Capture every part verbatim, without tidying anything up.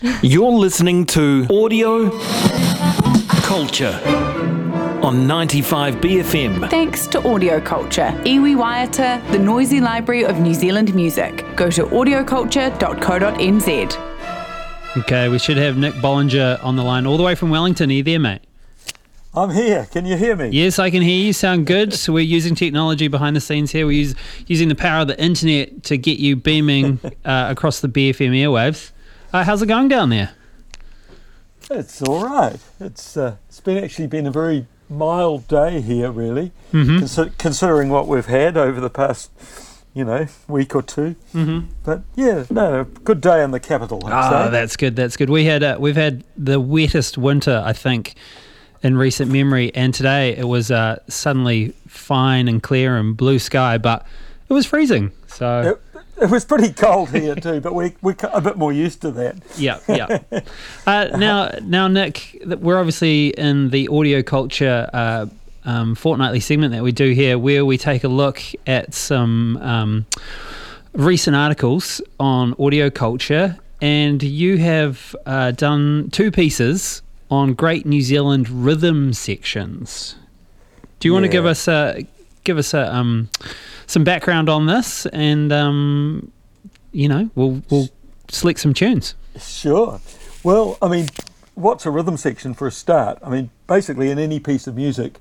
You're listening to Audio Culture on ninety-five B F M. Thanks to Audio Culture, iwi waiata, the noisy library of New Zealand music. Go to audio culture dot co dot n z. Okay, we should have Nick Bollinger on the line all the way from Wellington. Are you there, mate? I'm here. Can you hear me? Yes, I can hear you. Sound good. So we're using technology behind the scenes here. We're use, using the power of the internet to get you beaming uh, across the B F M airwaves. Uh, how's it going down there? It's all right. It's uh, it's been actually been a very mild day here, really, Mm-hmm. consi- considering what we've had over the past, you know, week or two. Mm-hmm. But yeah, no, a good day in the capital, I'd Oh, say. that's good. That's good. We had uh, we've had the wettest winter, I think, in recent memory, and today it was uh, suddenly fine and clear and blue sky, but it was freezing. So. It, it was pretty cold here too, but we we're a bit more used to that. Yeah, yeah. Uh, now, now, Nick, th- we're obviously in the audio culture uh, um, fortnightly segment that we do here, where we take a look at some um, recent articles on audio culture, and you have uh, done two pieces on Great New Zealand rhythm sections. Do you want to Yeah. give us a give us a um, some background on this, and um, you know, we'll we'll select some tunes. Sure. Well, I mean, what's a rhythm section for a start? I mean, basically in any piece of music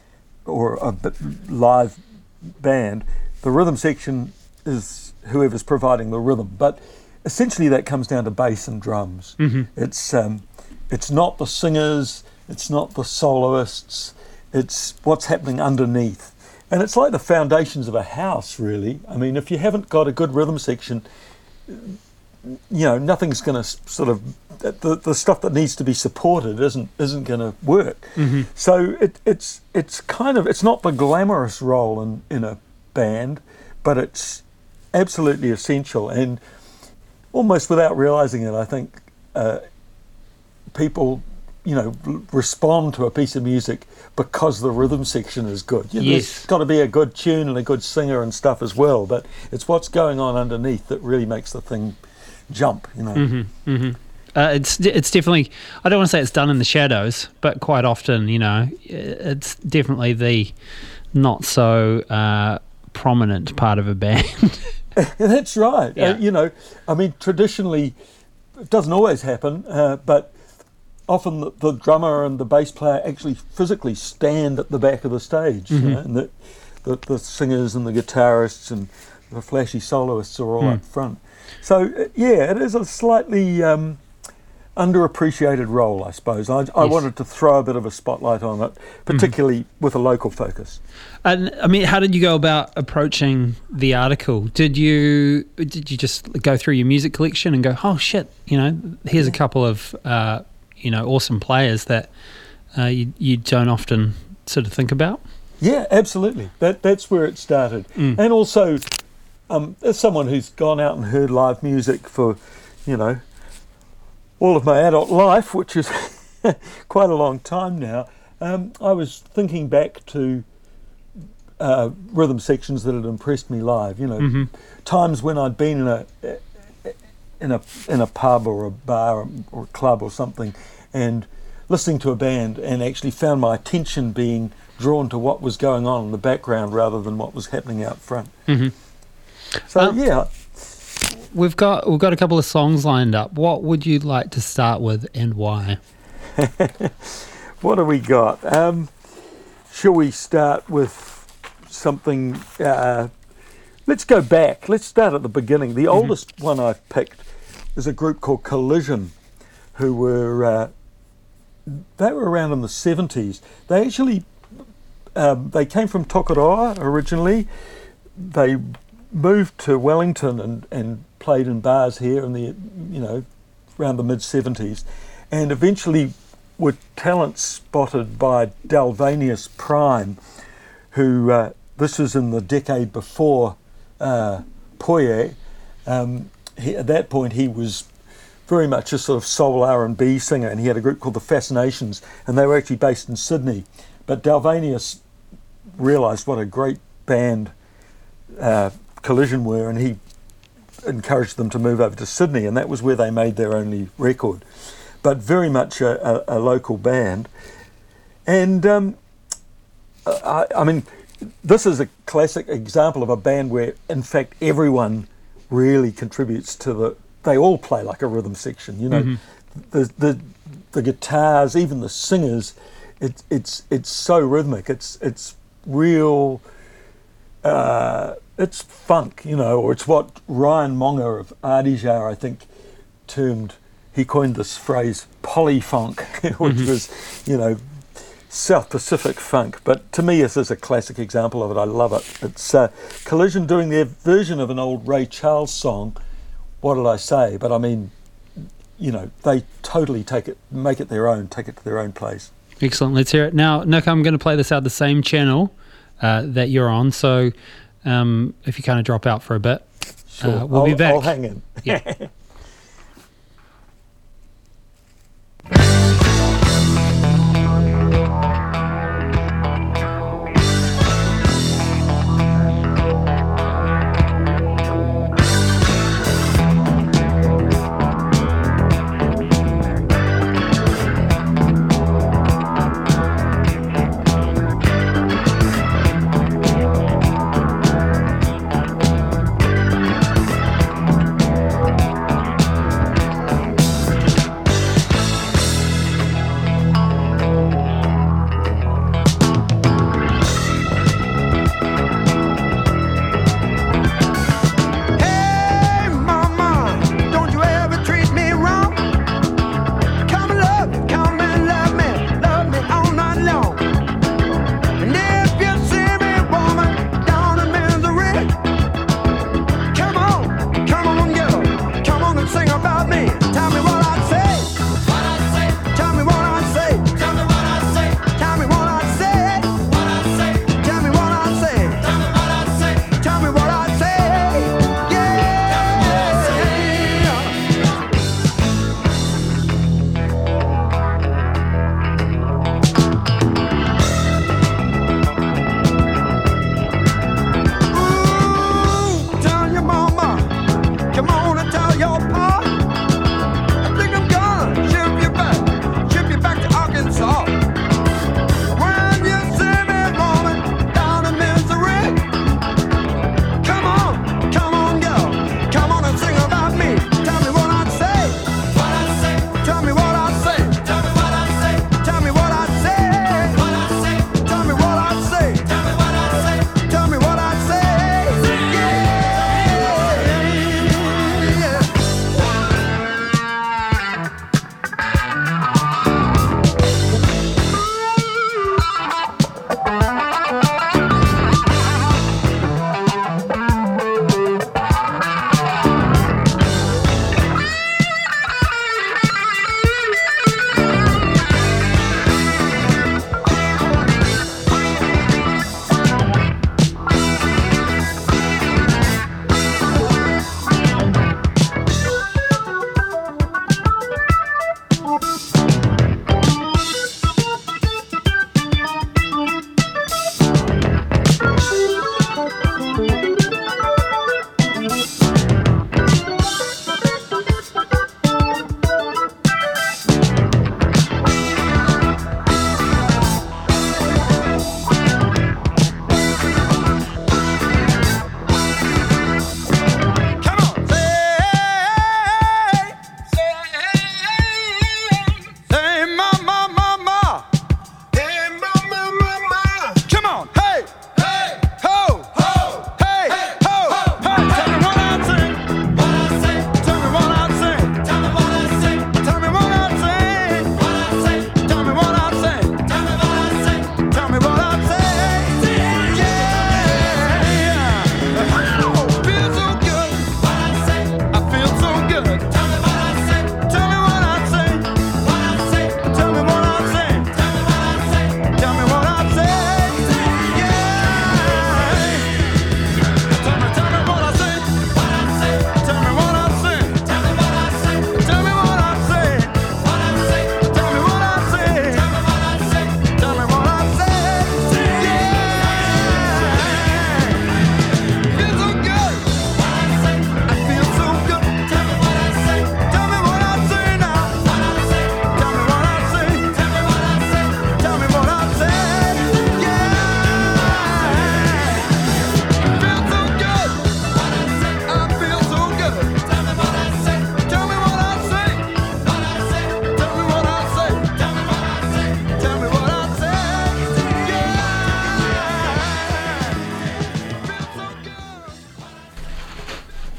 or a b- live band, the rhythm section is whoever's providing the rhythm. But essentially that comes down to bass and drums. Mm-hmm. It's um, it's not the singers, it's not the soloists, it's what's happening underneath. And it's like the foundations of a house, really. I mean, if you haven't got a good rhythm section, you know, nothing's going to sort of, the, the stuff that needs to be supported isn't isn't going to work. Mm-hmm. So it, it's it's kind of, it's not the glamorous role in, in a band, but it's absolutely essential. And almost without realising it, I think uh, people, you know, r- respond to a piece of music because the rhythm section is good. You know, Yes. There's got to be a good tune and a good singer and stuff as well, but it's what's going on underneath that really makes the thing jump, you know. Mm-hmm, mm-hmm. Uh, it's it's definitely, I don't want to say it's done in the shadows, but quite often, you know, it's definitely the not so uh, prominent part of a band. That's right. Yeah. Uh, you know, I mean, traditionally, it doesn't always happen, uh, but often the, the drummer and the bass player actually physically stand at the back of the stage, you Mhm. know, and the, the the singers and the guitarists and the flashy soloists are all Mm. up front. So uh, yeah, it is a slightly um, underappreciated role, I suppose. I, I Yes. wanted to throw a bit of a spotlight on it, particularly with a local focus. And I mean, how did you go about approaching the article? Did you did you just go through your music collection and go, oh shit, you know, here's a couple of uh, you know, awesome players that uh, you you don't often sort of think about? Yeah, absolutely. That that's where it started. Mm. And also, um, as someone who's gone out and heard live music for, you know, all of my adult life, which is quite a long time now, um, I was thinking back to uh, rhythm sections that had impressed me live. You know, Mm-hmm. times when I'd been in a in a in a pub or a bar or a club or something, and listening to a band, and actually found my attention being drawn to what was going on in the background rather than what was happening out front. Mm-hmm. So Um, yeah, We've got we've got a couple of songs lined up. What would you like to start with, and why? what do we got? Um, shall we start with something? Uh, let's go back. Let's start at the beginning. The oldest one I've picked is a group called Collision, who were uh, they were around in the seventies. They actually um, they came from Tokoroa originally. They moved to Wellington and, and played in bars here in the, you know, around the mid seventies, and eventually were talent spotted by Dalvanius Prime, who uh, this was in the decade before uh, Poye. Um, he, at that point he was very much a sort of soul R and B singer, and he had a group called the Fascinations, and they were actually based in Sydney. But Dalvanius realised what a great band uh, Collision were, and he encouraged them to move over to Sydney, and that was where they made their only record. But very much a, a, a local band. And um, I, I mean, this is a classic example of a band where, in fact, everyone really contributes to the. They all play like a rhythm section, you know. Mm-hmm. The the the guitars, even the singers, it, it's it's so rhythmic. It's it's real. Uh, it's funk, you know, or it's what Ryan Monger of Ardija, I think, termed. He coined this phrase polyfunk, which mm-hmm. was, you know, South Pacific funk. But to me, this is a classic example of it. I love it. It's uh, Collision doing their version of an old Ray Charles song. What did I say? But I mean, you know, they totally take it, make it their own, take it to their own place. Excellent. Let's hear it. Now, Nick, I'm going to play this out the same channel uh, that you're on. So um, if you kind of drop out for a bit, sure. uh, we'll I'll, be back. I'll hang in. Yeah.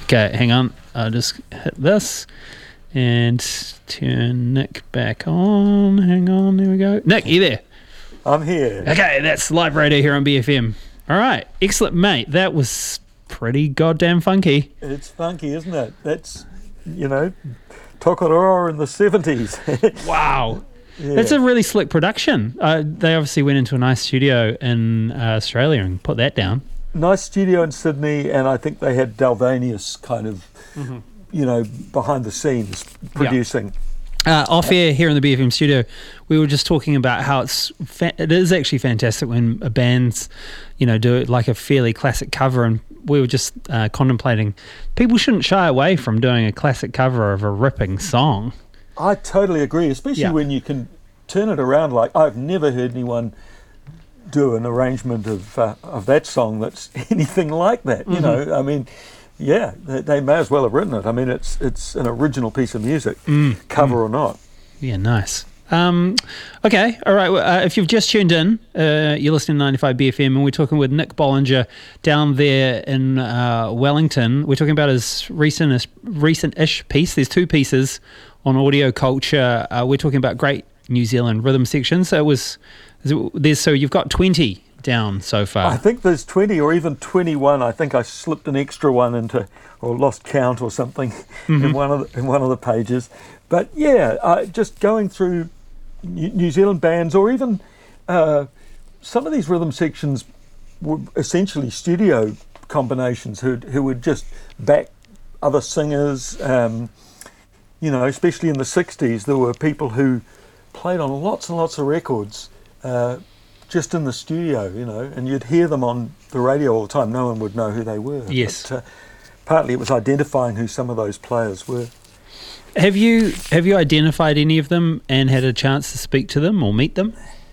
Okay, hang on. I'll just hit this and turn Nick back on. Hang on, there we go. Nick, you there? I'm here. Okay, that's live radio here on B F M. All right, excellent, mate. That was pretty goddamn funky. It's funky, isn't it? That's, you know, Tokoroa in the seventies. Wow. Yeah. That's a really slick production. Uh, they obviously went into a nice studio in uh, Australia and put that down. Nice studio in Sydney, and I think they had Dalvanius kind of, Mm-hmm. you know, behind the scenes producing. Uh, off air here in the B F M studio, we were just talking about how it's fa- it is actually fantastic when a band's, you know, do it like a fairly classic cover, and we were just uh, contemplating people shouldn't shy away from doing a classic cover of a ripping song. I totally agree, especially Yeah. when you can turn it around. Like, I've never heard anyone do an arrangement of uh, of that song that's anything like that. You Mm-hmm. know, I mean, yeah, they, they may as well have written it. I mean, it's it's an original piece of music, Mm, cover or not. Yeah, nice. Um, okay, all right. well, Uh, if you've just tuned in, uh, you're listening to ninety-five B F M, and we're talking with Nick Bollinger down there in uh, Wellington. We're talking about his recent recent-ish piece. There's two pieces on Audio Culture. Uh, we're talking about great New Zealand rhythm sections. So it was there's so you've got twenty down so far. I think there's twenty or even twenty-one. I think I slipped an extra one into, or lost count or something Mm-hmm. in one of the, in one of the pages. But yeah, uh, just going through New New Zealand bands, or even uh, some of these rhythm sections were essentially studio combinations who who would just back other singers. Um, you know, especially in the sixties, there were people who played on lots and lots of records. Uh, just in the studio, you know, and you'd hear them on the radio all the time. No one would know who they were. Yes. But, uh, partly it was identifying who some of those players were. Have you have you identified any of them and had a chance to speak to them or meet them?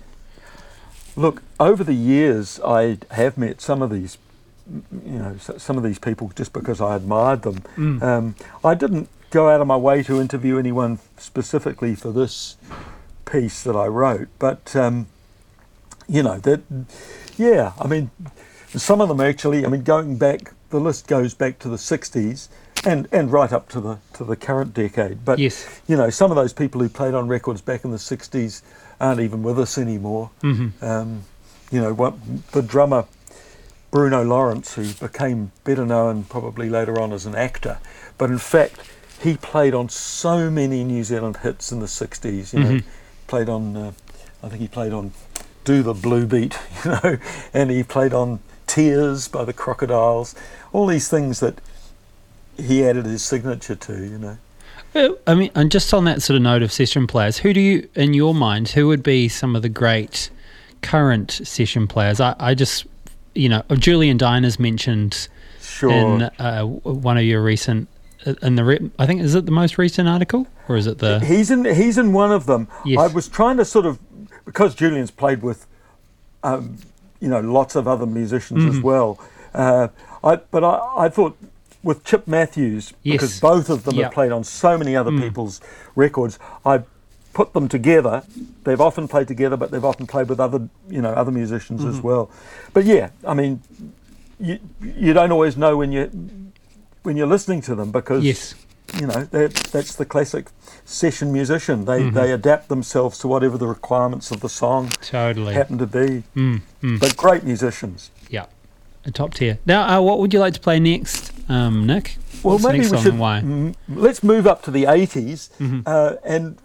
Look, over the years, I have met some of these, you know, s- some of these people just because I admired them. Mm. Um, I didn't go out of my way to interview anyone specifically for this piece that I wrote, but um, you know that, yeah. I mean, some of them actually. I mean, going back, the list goes back to the sixties and and right up to the to the current decade. But Yes. you know, some of those people who played on records back in the sixties aren't even with us anymore. Mm-hmm. Um, you know, what, the drummer Bruno Lawrence, who became better known probably later on as an actor, but in fact he played on so many New Zealand hits in the sixties. You know, Mhm. played on, uh, I think he played on "Do the Blue Beat," you know, and he played on "Tears" by the Crocodiles. All these things that he added his signature to. You know. Uh, I mean, and just on that sort of note of session players, who do you, in your mind, who would be some of the great current session players? I, I just, you know, Julian Diner's mentioned Sure. in uh, one of your recent, in the, re- I think, is it the most recent article? Or is it the... He's in. He's in one of them. Yes. I was trying to sort of, because Julian's played with, um, you know, lots of other musicians as Mhm. well. Uh, I but I, I thought with Chip Matthews, Yes. because both of them Yeah. have played on so many other Mm. people's records, I put them together. They've often played together, but they've often played with other, you know, other musicians as Mhm. well. But yeah, I mean, you you don't always know when you when you're listening to them because. Yes. You know, that, that's the classic session musician. They Mhm. they adapt themselves to whatever the requirements of the song Totally. happen to be. Mm, mm. But great musicians. Yeah. A top tier. Now, uh, what would you like to play next, um, Nick? Well, What's the maybe next we song should and why? mm, let's move up to the eighties. Mhm. Uh, and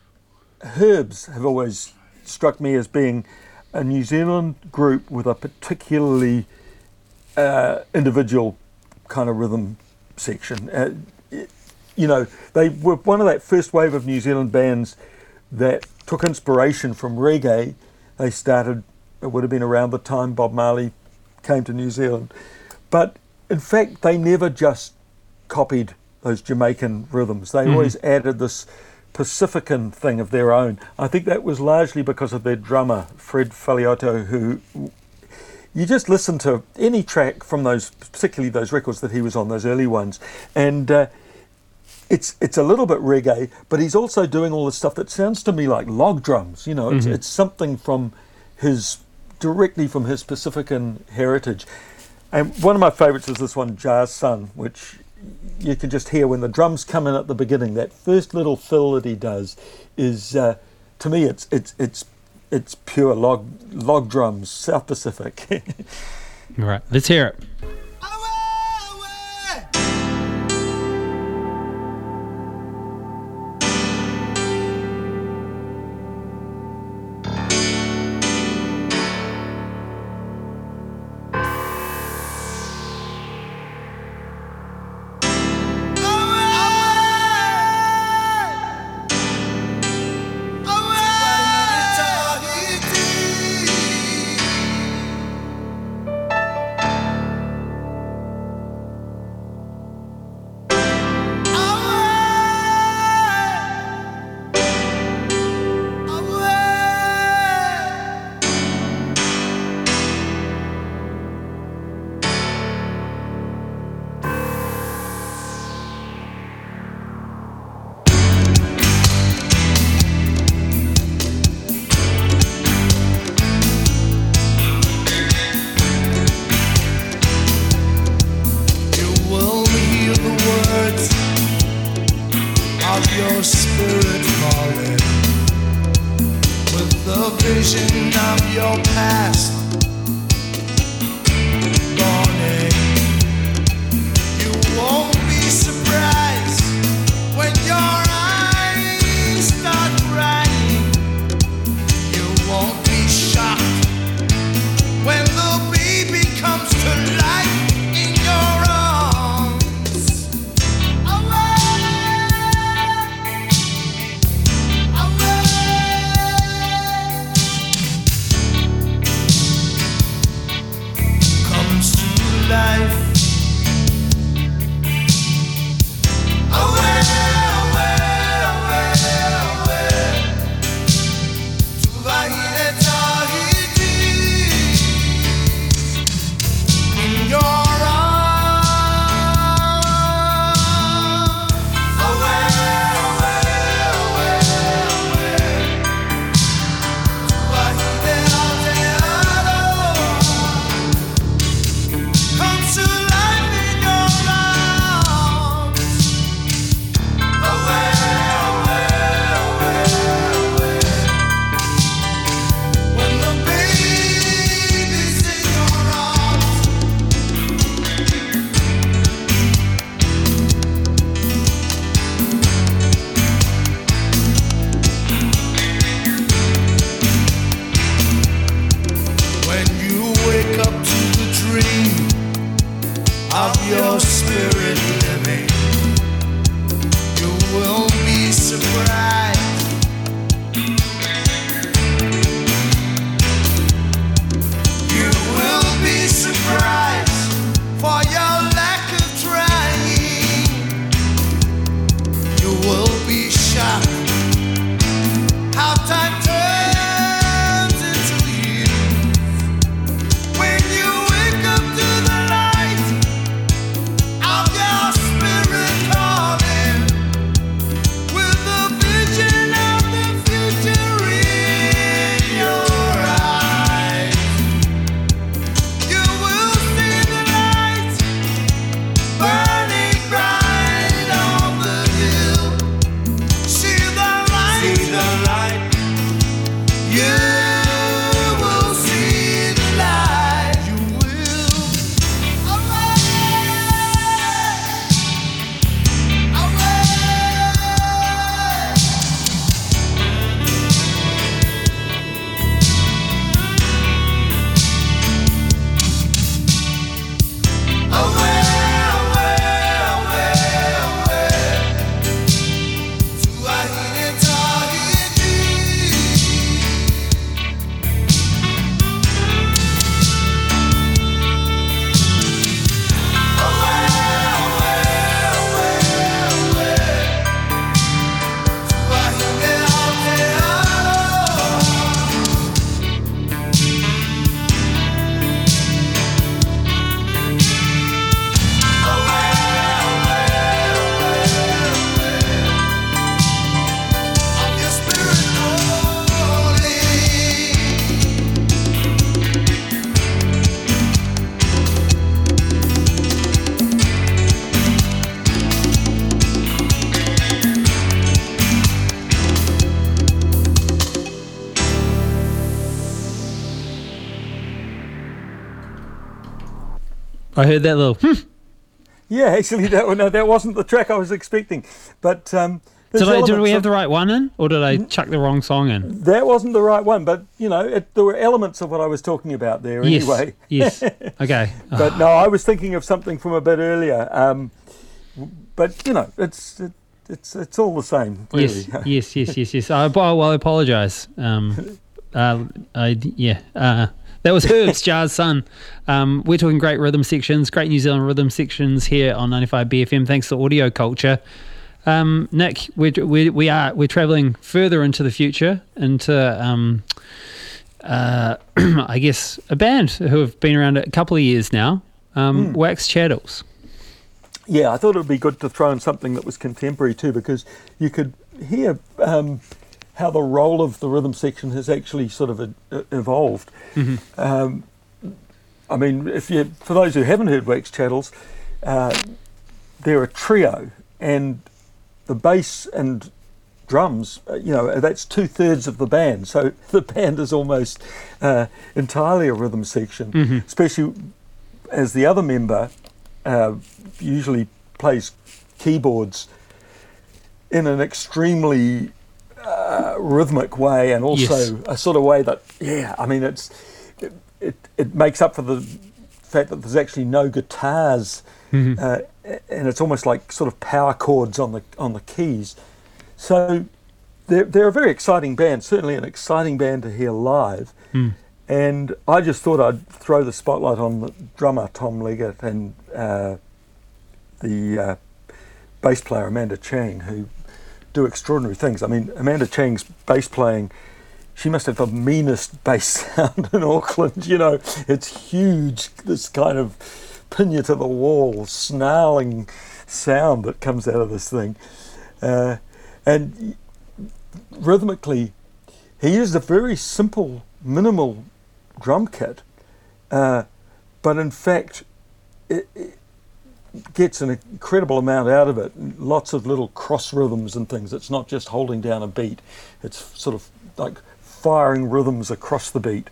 Herbs have always struck me as being a New Zealand group with a particularly uh, individual kind of rhythm section. Uh, it- you know, they were one of that first wave of New Zealand bands that took inspiration from reggae. They started, it would have been around the time Bob Marley came to New Zealand. But in fact, they never just copied those Jamaican rhythms. They Mhm. always added this Pacifican thing of their own. I think that was largely because of their drummer, Fred Faliotto, who you just listen to any track from those, particularly those records that he was on, those early ones, and uh, it's it's a little bit reggae, but he's also doing all this stuff that sounds to me like log drums. You know, it's, Mhm. it's something from his, directly from his Pacifican heritage. And one of my favourites is this one, Jazz Sun, which, you can just hear when the drums come in at the beginning. That first little fill that he does is, uh, to me, it's it's it's it's pure log log drums, South Pacific. All right, let's hear it. I heard that little. Hmm. Yeah, actually, that no, that wasn't the track I was expecting. But um, did, I, did we have the right one in, or did I chuck the wrong song in? That wasn't the right one, but you know, it, there were elements of what I was talking about there yes, anyway. Yes. Okay. But no, I was thinking of something from a bit earlier. Um, but you know, it's it, it's it's all the same, really. Yes. Yes. Yes. Yes. Yes. I, well, I apologise. Um, uh, I yeah. Uh, That was Herb's Jazz Sun. Um, we're talking great rhythm sections, great New Zealand rhythm sections here on ninety-five B F M. Thanks to Audio Culture. Um, Nick, we're, we we are we're travelling further into the future, into um, uh, I guess a band who have been around a couple of years now, um, mm. Wax Chattels. Yeah, I thought it would be good to throw in something that was contemporary too, because you could hear um, how the role of the rhythm section has actually sort of uh, evolved. Mm-hmm. Um, I mean, if you, for those who haven't heard Wax Chattels, uh, they're a trio, and the bass and drums, uh, you know, that's two thirds of the band. So the band is almost uh, entirely a rhythm section, mm-hmm. especially as the other member uh, usually plays keyboards in an extremely uh, rhythmic way, and also yes. a sort of way that, yeah, I mean, it's it, it, it makes up for the fact that there's actually no guitars. Mm-hmm. Uh, and it's almost like sort of power chords on the on the keys. So they're, they're a very exciting band, certainly an exciting band to hear live. Mm. And I just thought I'd throw the spotlight on the drummer, Tom Leggett, and uh, the uh, bass player, Amanda Chang, who do extraordinary things. I mean, Amanda Chang's bass playing, she must have the meanest bass sound in Auckland, you know. It's huge, this kind of pin you to the wall, snarling sound that comes out of this thing. Uh, and rhythmically, he used a very simple, minimal drum kit, uh, but in fact, it, it gets an incredible amount out of it. Lots of little cross rhythms and things. It's not just holding down a beat. It's sort of like firing rhythms across the beat.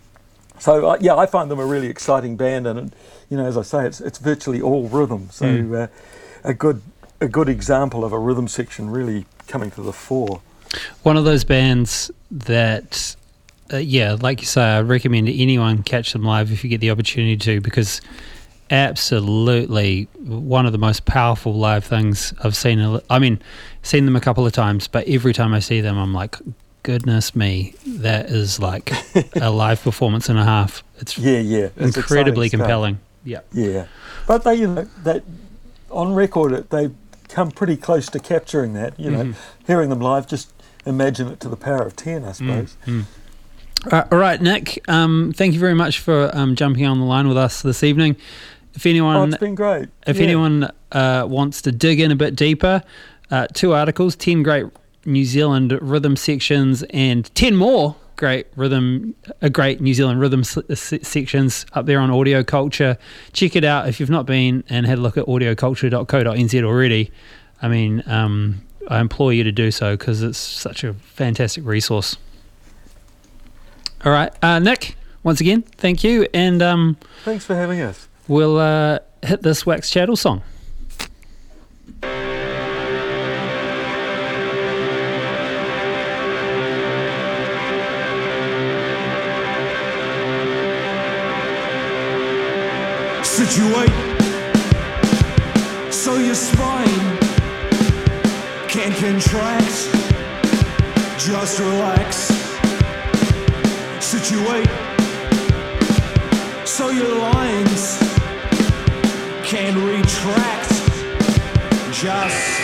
So uh, yeah, I find them a really exciting band, and you know, as I say, it's it's virtually all rhythm. So mm. uh, a good a good example of a rhythm section really coming to the fore. One of those bands that, uh, yeah, like you say, I recommend anyone catch them live if you get the opportunity to, because absolutely one of the most powerful live things I've seen. I mean, seen them a couple of times, but every time I see them, I'm like, goodness me, that is like a live performance and a half. It's yeah, yeah, it's incredibly compelling. Yeah, yeah. But they, you know, that on record, it, they come pretty close to capturing that. You know, mm-hmm. hearing them live, just imagine it to the power of ten, I suppose. Mm-hmm. Uh, all right, Nick. Um, thank you very much for um, jumping on the line with us this evening. If anyone, oh, it's been great. If yeah. anyone uh, wants to dig in a bit deeper, uh, two articles, ten great New Zealand rhythm sections, and ten more great rhythm, uh, great New Zealand rhythm s- s- sections up there on Audio Culture. Check it out if you've not been and had a look at audio culture dot co dot n z already. I mean, um, I implore you to do so because it's such a fantastic resource. All right, uh, Nick, once again, thank you, and um, thanks for having us. We'll uh, hit this Wax Chattel song. Situate so your spine can contract. Just relax. Situate so your lines can retract. Just